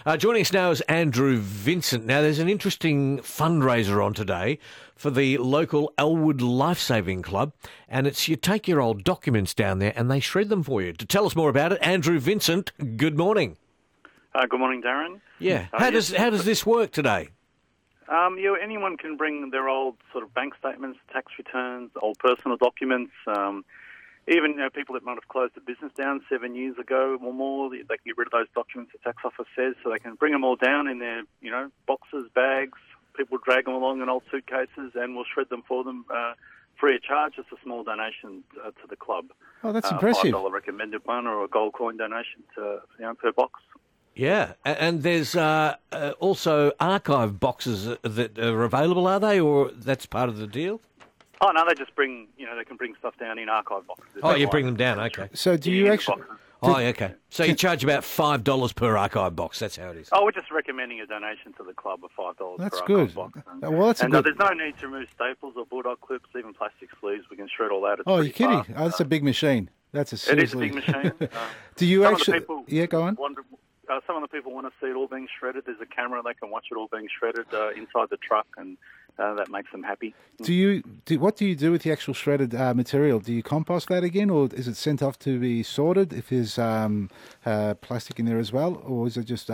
Joining us now is Andrew Vincent. Now, there's an interesting fundraiser on today for the local Elwood Lifesaving Club, and it's you take your old documents down there and they shred them for you. To tell us more about it, Andrew Vincent, good morning. Good morning, Darren. Yeah. How does this work today? Anyone can bring their old sort of bank statements, tax returns, old personal documents, even people that might have closed a business down 7 years ago or more. They can get rid of those documents, the tax office says, so they can bring them all down in their, boxes, bags. People drag them along in old suitcases, and we'll shred them for them free of charge. Just a small donation to the club. Oh, that's impressive. $5 recommended one, or a gold coin donation to per box. Yeah, and there's also archive boxes that are available, are they, or that's part of the deal? Oh, no, they just bring, they can bring stuff down in archive boxes. Oh, you bring them down, okay. So do you actually... Okay. So you charge about $5 per archive box, that's how it is. Oh, we're just recommending a donation to the club of $5 That's per good. archive box. Well, that's a good... there's no need to remove staples or bulldog clips, even plastic sleeves. We can shred all that. Oh, you're kidding? Oh, that's a big machine. That's a seriously... It is a big machine. Do you some actually... Of the people yeah, go on. Some of the people want to see it all being shredded. There's a camera, they can watch it all being shredded inside the truck, and that makes them happy. What do you do with the actual shredded material? Do you compost that again, or is it sent off to be sorted if there's plastic in there as well, or is it just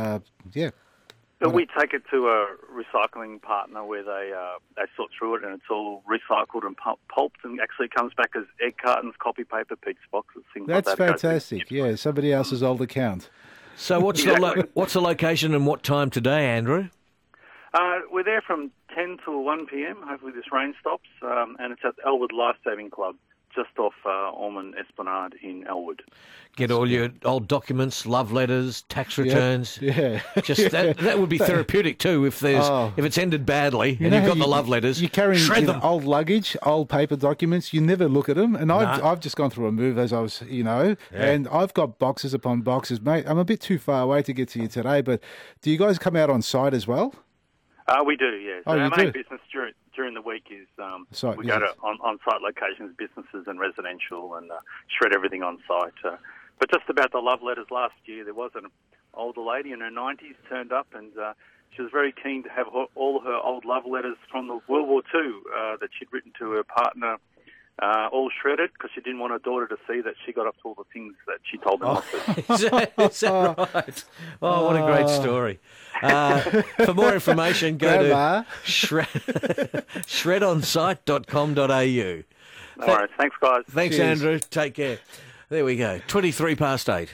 But we take it to a recycling partner where they sort through it, and it's all recycled and pulped, and actually comes back as egg cartons, copy paper, pizza boxes, things That's like that. That's fantastic. Yeah, somebody else's old account. So what's the location and what time today, Andrew? We're there from 10 till 1 p.m. Hopefully this rain stops, and it's at Elwood Lifesaving Club, just off Ormond Esplanade in Elwood. Get all your old documents, love letters, tax returns. Yeah. Just that would be therapeutic too if it's ended badly and you've got the love letters. You're carrying shred them. Old luggage, old paper documents. You never look at them. And I've just gone through a move as I was, and I've got boxes upon boxes, mate. I'm a bit too far away to get to you today, but do you guys come out on site as well? We do, yeah. So our main business during the week is we go to on-site locations, businesses and residential, and shred everything on site. But just about the love letters last year, there was an older lady in her 90s turned up, and she was very keen to have all her old love letters from the World War II that she'd written to her partner all shredded, because she didn't want her daughter to see that she got up to all the things that she told them not to. Is that right? Oh, what a great story. For more information, go to shredonsite.com.au. All right, thanks, guys. Thanks, Cheers. Andrew. Take care. There we go. 23 past 8.